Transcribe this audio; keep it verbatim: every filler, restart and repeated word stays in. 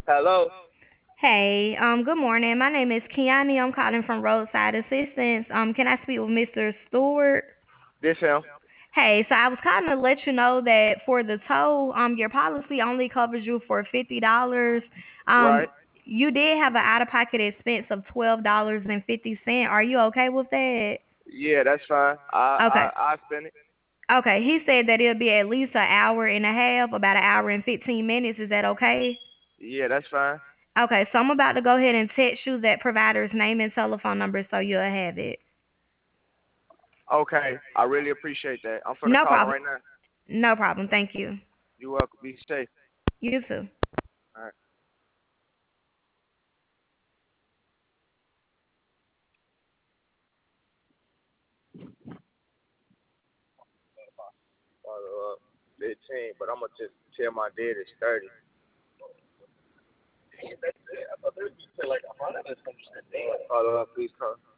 Hello. Hey, um, good morning. My name is Kiani. I'm calling from Roadside Assistance. Um, can I speak with mister Stewart? This him. Hey, so I was calling to let you know that for the tow, um, your policy only covers you for fifty dollars. Um, Right. you did have an out-of-pocket expense of twelve dollars and fifty cent. Are you okay with that? Yeah, that's fine. I Okay. I I spend it. Okay. He said that it'll be at least an hour and a half, about an hour and fifteen minutes. Is that okay? Yeah, that's fine. Okay, so I'm about to go ahead and text you that provider's name and telephone number so you'll have it. Okay. I really appreciate that. I'm finna No call him problem. right now. No problem. Thank you. You welcome. Be safe. You too. All right. Follow up. Fifteen, but I'm gonna just tell my dad it's thirty. Follow up, please call.